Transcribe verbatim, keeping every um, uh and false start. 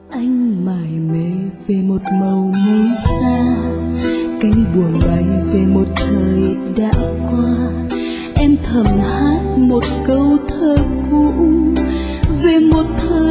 Anh mải mê về một màu mây xa, cánh buồm bay về một thời đã qua. Em thầm hát một câu thơ cũ về một thời